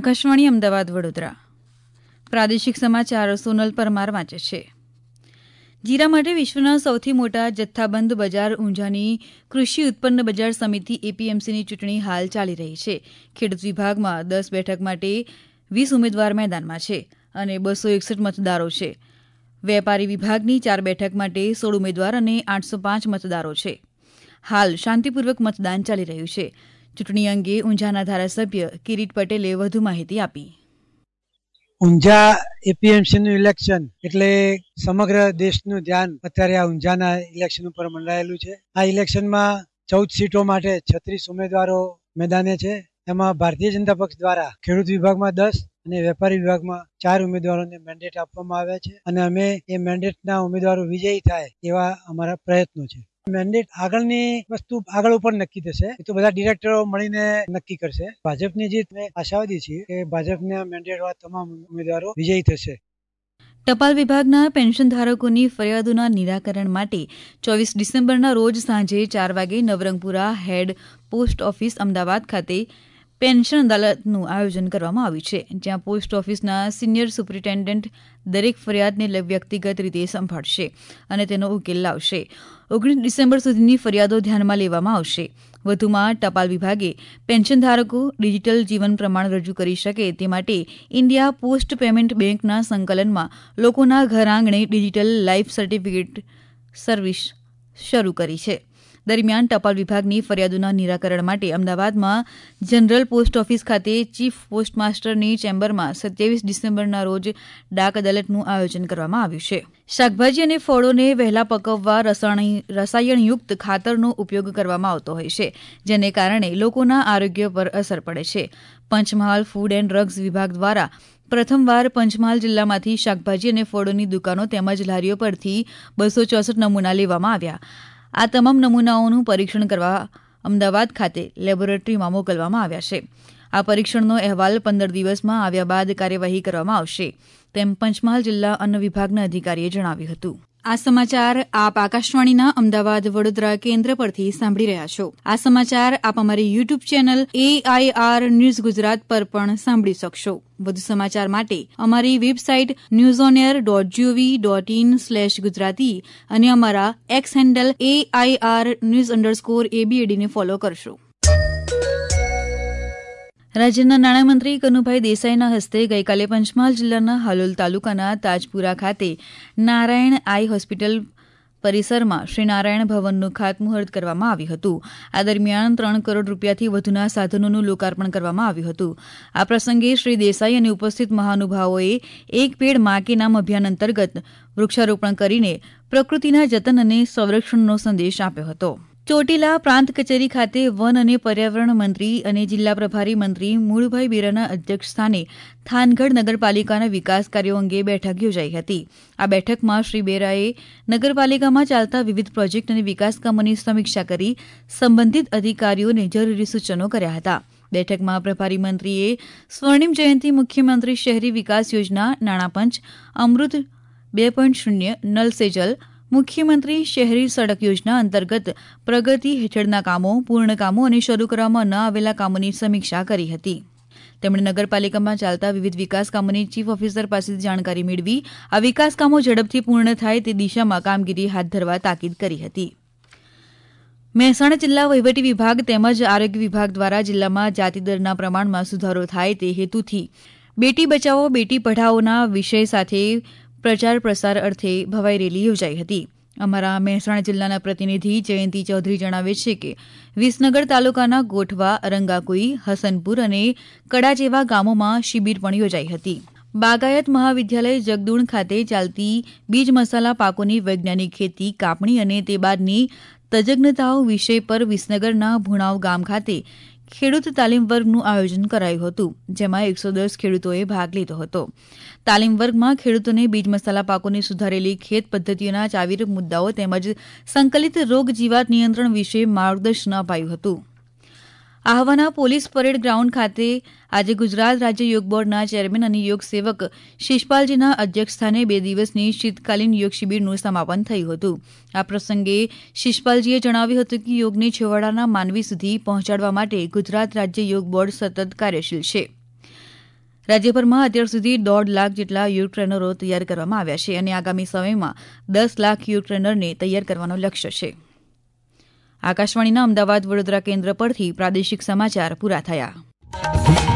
આકાશવાણી અમદાવાદ વડોદરા પ્રાદેશિક સમાચાર સોનલ પરમાર વાંચે છે. જીરા માટે વિશ્વના સૌથી મોટા જથ્થાબંધ બજાર ઊંઝાની કૃષિ ઉત્પન્ન બજાર સમિતિ એપીએમસીની ચૂંટણી હાલ ચાલી રહી છે. ખેડૂત વિભાગમાં 10 બેઠક માટે 20 ઉમેદવાર મેદાનમાં છે અને 261 મતદારો છે. વેપારી વિભાગની 4 બેઠક માટે 16 ઉમેદવાર અને 805 મતદારો છે. હાલ શાંતિપૂર્વક મતદાન ચાલી રહ્યું છે. ચૂંટણી અંગે ઊંઝાના ધારાસભ્ય કિરીટ પટેલે વધુ માહિતી આપી. ઊંઝા એપીએમસીનું ઇલેક્શન એટલે સમગ્ર દેશનું ધ્યાન અત્યારે આ ઊંઝાના ઇલેક્શન ઉપર મંડાયેલું છે. આ ઇલેક્શનમાં 14 સીટો માટે 36 ઉમેદવારો મેદાને છે. એમાં ભારતીય જનતા પક્ષ દ્વારા ખેડૂત વિભાગમાં 10 અને વેપારી વિભાગમાં 4 ઉમેદવારોને મેન્ડેટ આપવામાં આવ્યા છે અને અમે એ મેન્ડેટના ઉમેદવારો વિજયી થાય એવા અમારા પ્રયત્નો છે. મેન્ડેટ આગળની વસ્તુ આગળ ઉપર નક્કી થશે, એ તો બધા ડિરેક્ટરો મળીને નક્કી કરશે. ભાજપની જીત અમે આશાવાદી છીએ કે ભાજપના મેન્ડેટવાળા તમામ ઉમેદવારો વિજયી થશે. ટપાલ વિભાગના પેન્શન ધારકોની ફરિયાદોના નિરાકરણ માટે 24 ડિસેમ્બરના રોજ સાંજે 4 વાગે Navrangpura head post office Ahmedabad ખાતે પેન્શન અદાલતનું આયોજન કરવામાં આવ્યું છે, જ્યાં પોસ્ટ ઓફિસના સિનિયર સુપ્રિન્ટેન્ડન્ટ દરેક ફરિયાદને વ્યક્તિગત રીતે સંભાળશે અને તેનો ઉકેલ લાવશે. 19 ડિસેમ્બર સુધીની ફરિયાદો ધ્યાનમાં લેવામાં આવશે. વધુમાં ટપાલ વિભાગે પેન્શન ધારકો ડિજીટલ જીવન પ્રમાણ રજૂ કરી શકે તે માટે ઇન્ડિયા પોસ્ટ પેમેન્ટ બેંકના સંકલનમાં લોકોના ઘર આંગણે ડિજીટલ લાઈફ સર્ટિફિકેટ સર્વિસ શરૂ કરી છે. દરમિયાન ટપાલ વિભાગની ફરિયાદોના નિરાકરણ માટે અમદાવાદમાં જનરલ પોસ્ટ ઓફિસ ખાતે ચીફ પોસ્ટ માસ્ટરની ચેમ્બરમાં 27 ડિસેમ્બરના રોજ ડાક અદાલતનું આયોજન કરવામાં આવ્યું છે. શાકભાજી અને ફળોને વહેલા પકવવા રસાયણયુક્ત ખાતરનો ઉપયોગ કરવામાં આવતો હોય છે, જેને કારણે લોકોના આરોગ્ય પર અસર પડે છે. પંચમહાલ ફૂડ એન્ડ ડ્રગ્સ વિભાગ દ્વારા પ્રથમવાર પંચમહાલ જિલ્લામાંથી શાકભાજી અને ફળોની દુકાનો તેમજ લારીઓ પરથી 264 નમૂના લેવામાં આવ્યા. આ તમામ નમૂનાઓનું પરીક્ષણ કરવા અમદાવાદ ખાતે લેબોરેટરીમાં મોકલવામાં આવ્યા છે. આ પરીક્ષણનો અહેવાલ 15 દિવસમાં આવ્યા બાદ કાર્યવાહી કરવામાં આવશે, તેમ પંચમહાલ જિલ્લા અન્ન વિભાગના અધિકારીએ જણાવ્યું હતું. આ સમાચાર આપ આકાશવાણીના અમદાવાદ વડોદરા કેન્દ્ર પરથી સાંભળી રહ્યા છો. આ સમાચાર આપ અમારી YouTube channel AIR news Gujarat પર પણ સાંભળી શકશો. વધુ સમાચાર માટે અમારી વેબસાઇટ newsonair.gov.in/gujarati અને અમારા એક્સ હેન્ડલ AIR_news_ABAD ને ફોલો કરશો. રાજ્યના નાણામંત્રી કનુભાઈ દેસાઈના હસ્તે ગઈકાલે પંચમહાલ જિલ્લાના હાલોલ તાલુકાના તાજપુરા ખાતે નારાયણ આઈ હોસ્પિટલ પરિસરમાં શ્રી નારાયણ ભવનનું ખાતમુહૂર્ત કરવામાં આવ્યું હતું. આ દરમિયાન 3 કરોડ રૂપિયાથી વધુના સાધનોનું લોકાર્પણ કરવામાં આવ્યું હતું. આ પ્રસંગે શ્રી દેસાઈ અને ઉપસ્થિત મહાનુભાવોએ એક પેડ મા કે નામ અભિયાન અંતર્ગત વૃક્ષારોપણ કરીને પ્રકૃતિના જતન અને સંરક્ષણનો સંદેશ આપ્યો હતો. ચોટીલા પ્રાંત કચેરી ખાતે વન અને પર્યાવરણ મંત્રી અને જિલ્લા પ્રભારી મંત્રી મૂળભાઈ બેરાના અધ્યક્ષસ્થાને થાનગઢ નગરપાલિકાના વિકાસ કાર્યો અંગે બેઠક યોજાઈ હતી. આ બેઠકમાં શ્રી બેરાએ નગરપાલિકામાં ચાલતા વિવિધ પ્રોજેક્ટ અને વિકાસ કામોની સમીક્ષા કરી સંબંધિત અધિકારીઓને જરૂરી સૂચનો કર્યા હતા. બેઠકમાં પ્રભારી મંત્રીએ સ્વર્ણિમ જયંતિ મુખ્યમંત્રી શહેરી વિકાસ યોજના નાણાપંચ અમૃત 2.0 નલ સે જલ મુખ્યમંત્રી શહેરી સડક યોજના અંતર્ગત પ્રગતિ હેઠળના કામો, પૂર્ણ કામો અને શરૂ કરવામાં ન આવેલા કામોની સમીક્ષા કરી હતી. તેમણે નગરપાલિકામાં ચાલતા વિવિધ વિકાસ કામોની ચીફ ઓફિસર પાસેથી જાણકારી મેળવી આ વિકાસ કામો ઝડપથી પૂર્ણ થાય તે દિશામાં કામગીરી હાથ ધરવા તાકીદ કરી હતી. મહેસાણા જિલ્લા વહીવટી વિભાગ તેમજ આરોગ્ય વિભાગ દ્વારા જિલ્લામાં જાતિદરના પ્રમાણમાં સુધારો થાય તે હેતુથી બેટી બચાવો બેટી પઢાઓના વિષય સાથે પ્રચાર પ્રસાર અર્થે ભવાઈ રેલી યોજાઈ હતી. અમારા મહેસાણા જિલ્લાના પ્રતિનિધિ જયંતિ ચૌધરી જણાવે છે કે વિસનગર તાલુકાના ગોઠવા, રંગાકુઈ, હસનપુર અને કડા જેવા ગામોમાં શિબિર પણ યોજાઈ હતી. બાગાયત મહાવિદ્યાલય જગદુણ ખાતે ચાલતી બીજ મસાલા પાકોની વૈજ્ઞાનિક ખેતી, કાપણી અને તે બાદની તજજ્ઞતાઓ વિષય પર વિસનગરના ભુણાવ ગામ ખાતે ખેડૂત તાલીમ વર્ગનું આયોજન કરાયું હતું, જેમાં 110 ખેડૂતોએ ભાગ લીધો હતો. તાલીમ વર્ગમાં ખેડૂતોને બીજ મસાલા પાકોની સુધારેલી ખેત પદ્ધતિઓના ચાવીરૂપ મુદ્દાઓ તેમજ સંકલિત રોગ જીવાત નિયંત્રણ વિશે માર્ગદર્શન અપાયું હતું. આહવાના પોલીસ પરેડ ગ્રાઉન્ડ ખાતે આજે ગુજરાત રાજ્ય યોગ બોર્ડના ચેરમેન અને યોગ સેવક શિષપાલજીના અધ્યક્ષસ્થાને 2 દિવસની શીતકાલીન યોગ શિબિરનું સમાપન થયું હતું. આ પ્રસંગે શિષપાલજીએ જણાવ્યું હતું કે યોગને છેવાડાના માનવી સુધી પહોંચાડવા માટે ગુજરાત રાજ્ય યોગ બોર્ડ સતત કાર્યશીલ છે. રાજ્યભરમાં અત્યાર સુધી 1.5 લાખ જેટલા યુગ ટ્રેનરો તૈયાર કરવામાં આવ્યા છે અને આગામી સમયમાં 10 લાખ યુગ ટ્રેનરને તૈયાર કરવાનો લક્ષ્ય છે. આકાશવાણીના અમદાવાદ વડોદરા કેન્દ્ર પરથી પ્રાદેશિક સમાચાર પૂરા થયા.